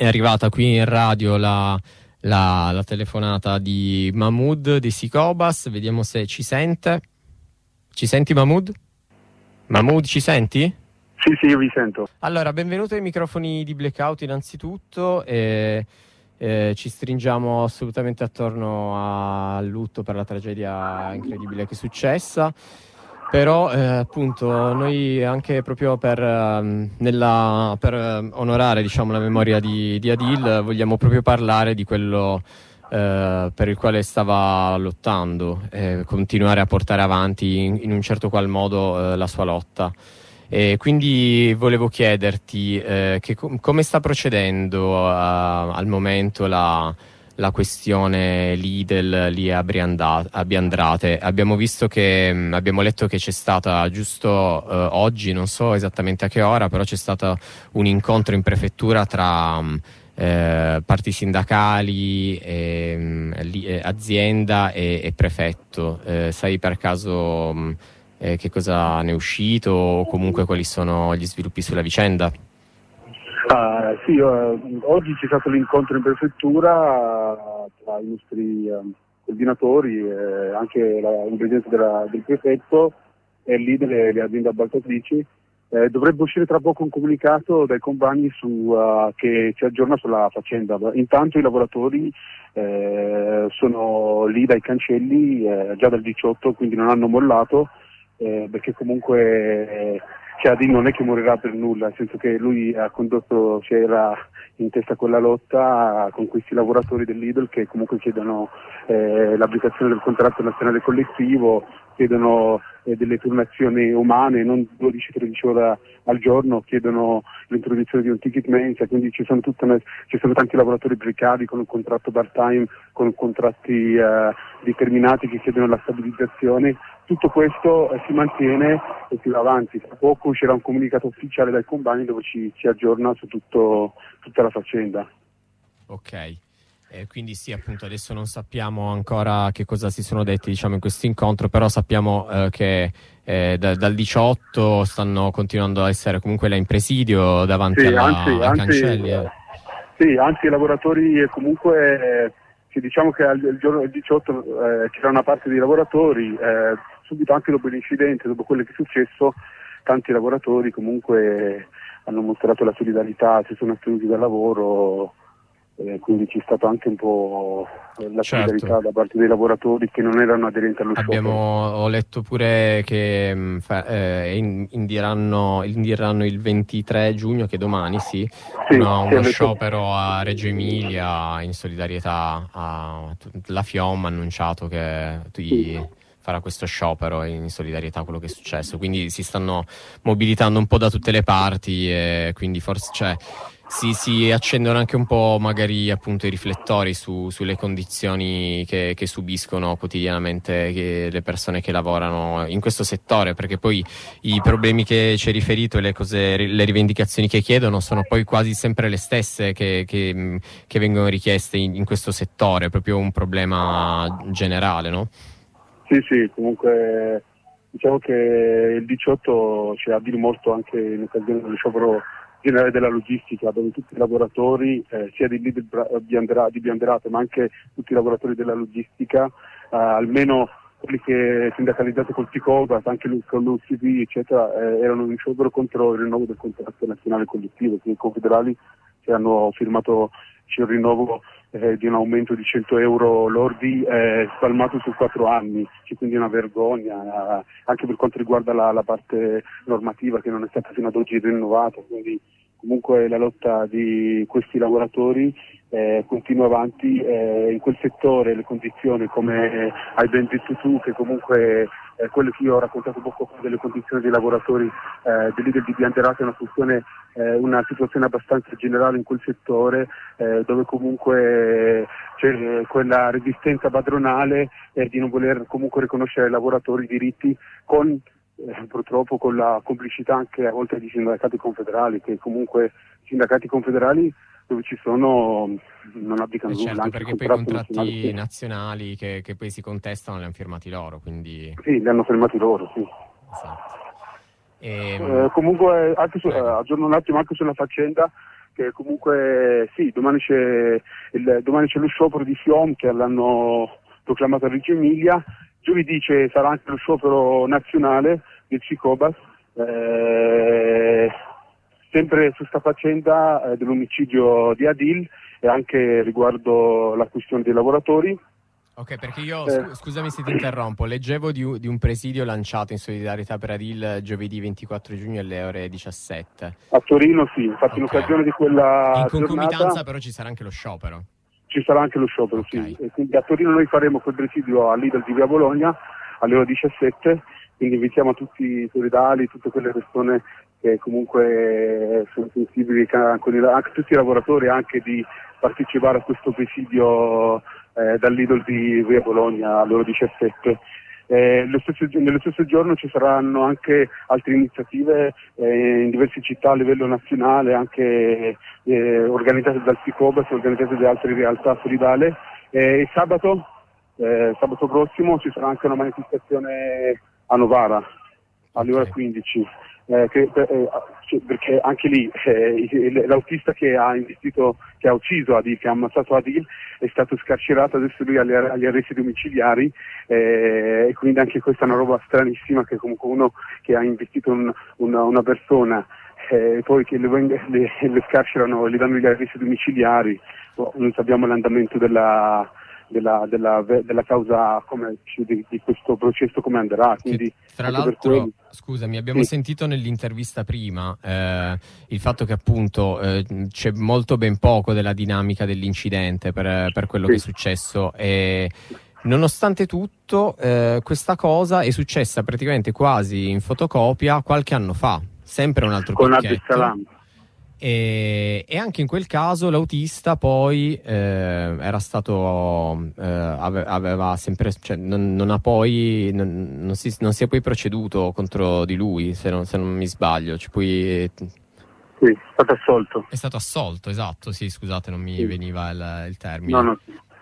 è arrivata qui in radio la telefonata di Mahmood di Sicobas. Vediamo se ci sente. Ci senti, Mahmood? Mahmood, ci senti? Sì, io vi sento. Allora, benvenuto ai microfoni di Blackout innanzitutto. Ci stringiamo assolutamente attorno al lutto per la tragedia incredibile che è successa. Però appunto noi anche proprio per onorare, diciamo, la memoria di Adil, vogliamo proprio parlare di quello per il quale stava lottando, continuare a portare avanti in un certo qual modo la sua lotta. E quindi volevo chiederti come sta procedendo al momento la questione Lidl lì a Biandrate. Abbiamo visto abbiamo letto che c'è stata giusto oggi, non so esattamente a che ora, però c'è stato un incontro in prefettura tra parti sindacali, azienda e prefetto. Sai per caso che cosa ne è uscito o comunque quali sono gli sviluppi sulla vicenda? Sì, oggi c'è stato l'incontro in prefettura tra i nostri coordinatori, anche in presenza del prefetto e lì delle aziende appaltatrici. Dovrebbe uscire tra poco un comunicato dai compagni che ci aggiorna sulla faccenda. Intanto i lavoratori sono lì dai cancelli già dal 18, quindi non hanno mollato, perché comunque Adil non è che morirà per nulla, nel senso che lui ha condotto, c'era in testa quella lotta con questi lavoratori del Lidl che comunque chiedono l'applicazione del contratto nazionale collettivo, chiedono delle turnazioni umane, non 12-13 ore al giorno, chiedono l'introduzione di un ticket mensa, quindi ci sono tanti lavoratori precari con un contratto part-time, con contratti determinati che chiedono la stabilizzazione. Tutto questo si mantiene e si va avanti. Tra poco uscirà un comunicato ufficiale dai compagni dove ci aggiorna su tutta la faccenda. Ok. Quindi sì, appunto adesso non sappiamo ancora che cosa si sono detti, diciamo, in questo incontro, però sappiamo che dal 18 stanno continuando a essere comunque là in presidio davanti ai cancelli. Sì, anzi i lavoratori comunque, diciamo che il giorno del 18 c'era una parte dei lavoratori, subito anche dopo l'incidente, dopo quello che è successo, tanti lavoratori comunque hanno mostrato la solidarietà, si sono astenuti dal lavoro. Quindi c'è stato anche un po' la solidarietà da parte dei lavoratori che non erano aderenti allo sciopero. Ho letto pure che indieranno il 23 giugno, che domani uno sciopero a Reggio Emilia in solidarietà la FIOM ha annunciato che farà questo sciopero in solidarietà a quello che è successo, quindi si stanno mobilitando un po' da tutte le parti e quindi forse si accendono anche un po' magari appunto i riflettori sulle condizioni che subiscono quotidianamente le persone che lavorano in questo settore, perché poi i problemi che ci hai riferito e le rivendicazioni che chiedono sono poi quasi sempre le stesse che vengono richieste in questo settore, proprio un problema generale, no? Sì, comunque diciamo che il 18 c'è Adil morto anche in occasione dello sciopero generale della logistica, dove tutti i lavoratori, sia di Biandrate ma anche tutti i lavoratori della logistica, almeno quelli che sindacalizzati col Sicobas, anche con l'UCP eccetera, erano in sciopero contro il rinnovo del contratto nazionale collettivo, che i confederali hanno firmato il rinnovo di un aumento di 100 euro lordi spalmato su 4 anni, quindi è una vergogna, anche per quanto riguarda la parte normativa che non è stata fino ad oggi rinnovata, quindi comunque la lotta di questi lavoratori continua avanti, in quel settore le condizioni, come hai ben detto tu, che comunque quello che io ho raccontato poco fa delle condizioni dei lavoratori del Lidl di Biandrate è una situazione abbastanza generale in quel settore, dove comunque c'è quella resistenza padronale di non voler comunque riconoscere ai lavoratori i diritti purtroppo con la complicità anche a volte di sindacati confederali, che comunque sindacati confederali dove ci sono non abdicano nulla. Certo, perché poi i contratti nazionali che poi si contestano li hanno firmati loro, quindi... Sì, li hanno firmati loro, sì. Esatto. Comunque aggiorno un attimo anche sulla faccenda. che comunque sì, domani c'è lo sciopero di FIOM che l'hanno proclamato a Reggio Emilia, giovedì sarà anche lo sciopero nazionale del Cicobas, sempre su sta faccenda dell'omicidio di Adil e anche riguardo la questione dei lavoratori. Ok, perché io, scusami se ti interrompo, leggevo di un presidio lanciato in solidarietà per Adil giovedì 24 giugno alle ore 17. A Torino sì, infatti in occasione di quella in concomitanza giornata, però ci sarà anche lo sciopero. Ci sarà anche lo sciopero, okay. Sì. E quindi a Torino noi faremo quel presidio a Lidl di Via Bologna alle ore 17, quindi invitiamo tutti i solidali, tutte quelle persone che comunque sono sensibili, anche tutti i lavoratori, anche di partecipare a questo presidio dal Lidl di Via Bologna alle ore 17. Nello stesso giorno ci saranno anche altre iniziative in diverse città a livello nazionale, anche organizzate dal Cicobas, organizzate da altre realtà solidali. Sabato prossimo ci sarà anche una manifestazione a Novara alle ore 15. Perché anche lì l'autista che ha ucciso Adil, che ha ammazzato Adil, è stato scarcerato, adesso lui agli arresti domiciliari, e quindi anche questa è una roba stranissima, che comunque uno che ha investito una persona poi che le scarcerano, gli danno gli arresti domiciliari. Non sappiamo l'andamento della causa, di questo processo come andrà. Quindi, tra l'altro, scusami, abbiamo sentito nell'intervista prima il fatto che appunto c'è molto ben poco della dinamica dell'incidente per quello che è successo, e nonostante tutto questa cosa è successa praticamente quasi in fotocopia qualche anno fa, sempre un altro picchetto. E anche in quel caso l'autista poi era stato aveva sempre, cioè non si è poi proceduto contro di lui, se non mi sbaglio, sì, è stato assolto. È stato assolto, esatto, sì, scusate, non mi veniva il termine. No.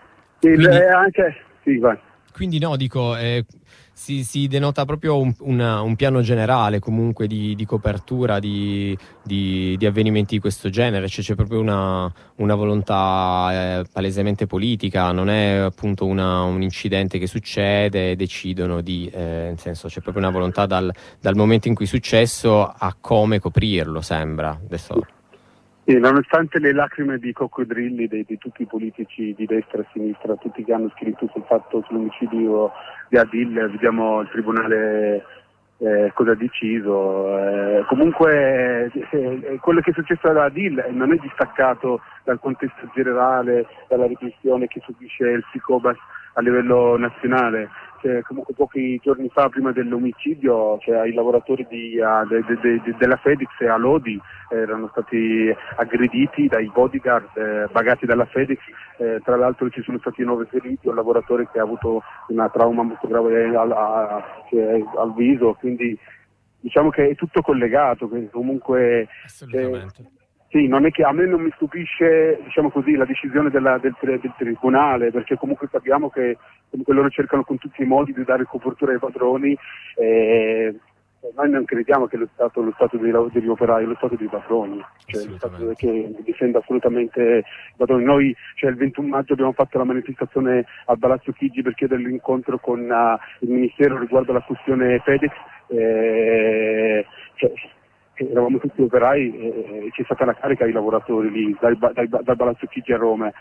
Quindi no, dico, si denota proprio un piano generale comunque di copertura di avvenimenti di questo genere, cioè c'è proprio una volontà palesemente politica, non è appunto un incidente che succede e decidono nel senso c'è proprio una volontà dal momento in cui è successo a come coprirlo, sembra. Adesso... Sì, nonostante le lacrime di coccodrilli di tutti i politici di destra e sinistra, tutti che hanno scritto sull'omicidio di Adil, vediamo il tribunale cosa ha deciso. Comunque quello che è successo ad Adil non è distaccato dal contesto generale, dalla repressione che subisce il Cicobas a livello nazionale. Comunque pochi giorni fa, prima dell'omicidio, i lavoratori della FedEx a Lodi erano stati aggrediti dai bodyguard pagati dalla FedEx. Tra l'altro ci sono stati 9 feriti, un lavoratore che ha avuto una trauma molto grave al viso, quindi diciamo che è tutto collegato, che comunque assolutamente. Sì, non è che a me non mi stupisce, diciamo così, la decisione del tribunale, perché comunque sappiamo che comunque loro cercano con tutti i modi di dare copertura ai padroni. Noi non crediamo che lo Stato degli operai, lo Stato dei padroni, lo Stato che difende assolutamente i padroni. Noi il 21 maggio abbiamo fatto la manifestazione al Palazzo Chigi per chiedere l'incontro con il Ministero riguardo la questione FedEx. Eravamo tutti operai e c'è stata una carica ai lavoratori lì, dal Palazzo Chigi a Roma.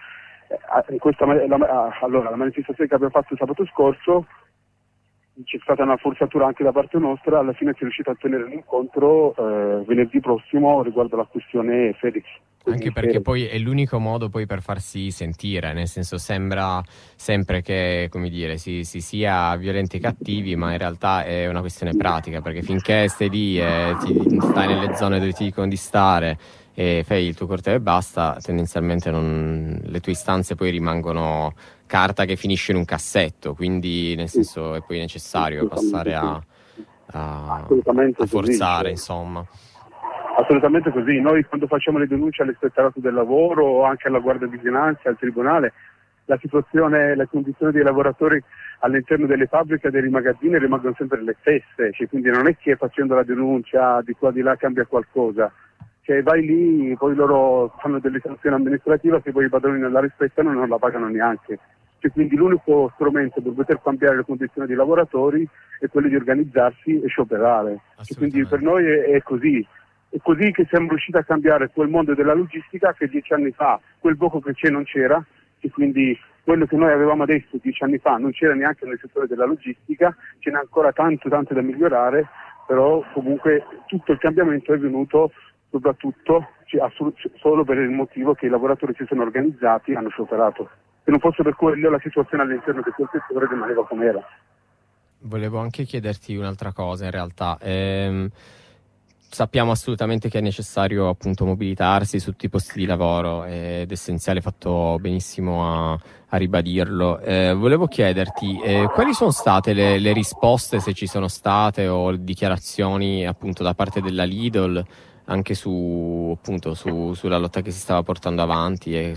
La manifestazione che abbiamo fatto sabato scorso, c'è stata una forzatura anche da parte nostra, alla fine si è riuscito a tenere l'incontro venerdì prossimo riguardo la questione FedEx. Anche perché poi è l'unico modo poi per farsi sentire, nel senso sembra sempre che, come dire, si sia violenti e cattivi, ma in realtà è una questione pratica, perché finché stai lì e stai nelle zone dove ti dicono di stare e fai il tuo corteo e basta, tendenzialmente le tue istanze poi rimangono carta che finisce in un cassetto, quindi nel senso è poi necessario passare a forzare, insomma. Assolutamente così. Noi quando facciamo le denunce all'Ispettorato del Lavoro o anche alla Guardia di Finanza, al Tribunale, la condizione dei lavoratori all'interno delle fabbriche e dei magazzini rimangono sempre le stesse, quindi non è che facendo la denuncia di qua di là cambia qualcosa. Cioè vai lì, poi loro fanno delle sanzioni amministrative, se poi i padroni non la rispettano non la pagano neanche. Cioè, quindi l'unico strumento per poter cambiare le condizioni dei lavoratori è quello di organizzarsi e scioperare. Cioè, quindi per noi è così. È così che siamo riusciti a cambiare quel mondo della logistica che 10 anni fa, quel poco che c'è non c'era, e quindi quello che noi avevamo adesso 10 anni fa non c'era neanche nel settore della logistica, ce n'è ancora tanto da migliorare, però comunque tutto il cambiamento è venuto soprattutto solo per il motivo che i lavoratori si sono organizzati e hanno scioperato. Se non fosse per quello la situazione all'interno di quel settore rimaneva com'era. Volevo anche chiederti un'altra cosa in realtà. Sappiamo assolutamente che è necessario appunto mobilitarsi su tutti i posti di lavoro ed è essenziale, fatto benissimo a ribadirlo. Volevo chiederti quali sono state le risposte, se ci sono state, o dichiarazioni appunto da parte della Lidl anche sulla lotta che si stava portando avanti e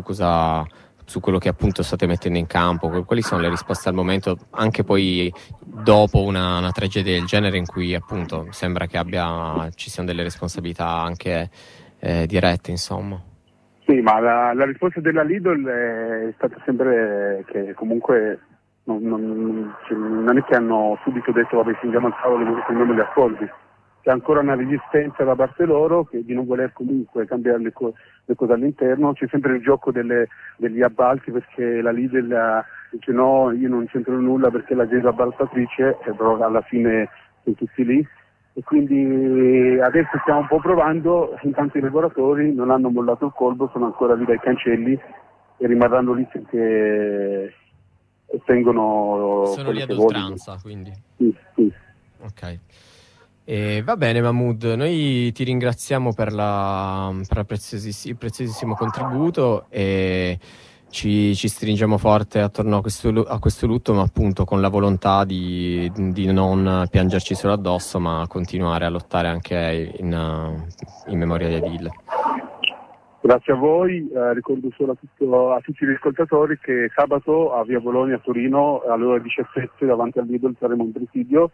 su quello che appunto state mettendo in campo. Quali sono le risposte al momento, anche poi dopo una tragedia del genere in cui appunto sembra che ci siano delle responsabilità anche dirette, insomma? Sì, ma la risposta della Lidl è stata sempre che comunque non è che hanno subito detto vabbè, andiamo al tavolo e prendiamo gli accordi. C'è ancora una resistenza da parte loro di non voler comunque cambiare le cose all'interno. C'è sempre il gioco degli appalti, perché la Lidl dice no, io non c'entro nulla perché la gente appaltatrice, però alla fine sono tutti lì. E quindi adesso stiamo un po' provando, intanto i lavoratori non hanno mollato il colpo, sono ancora lì dai cancelli e rimarranno lì finché ottengono... Sono lì ad oltranza, quindi? Sì. Ok. Va bene Mahmood, noi ti ringraziamo per il preziosissimo contributo e ci stringiamo forte attorno a questo lutto, ma appunto con la volontà di non piangerci solo addosso, ma continuare a lottare anche in memoria di Adil. Grazie a voi, ricordo solo a tutti gli ascoltatori che sabato a Via Bologna a Torino alle ore 17 davanti al Lidl saremo in presidio.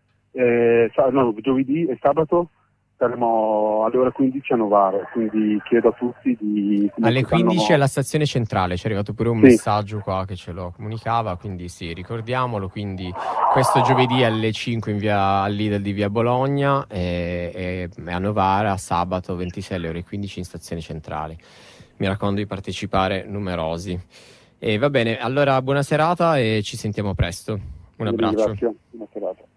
Giovedì e sabato saremo alle ore 15 a Novara, quindi chiedo a tutti di... Alle 15 alla stazione centrale, ci è arrivato pure un messaggio qua che ce lo comunicava, quindi sì, ricordiamolo, quindi questo giovedì alle 5 al Lidl di Via Bologna e a Novara sabato 26 alle ore 15 in stazione centrale. Mi raccomando di partecipare numerosi. E va bene, allora buona serata e ci sentiamo presto. Un abbraccio. Grazie, buona serata.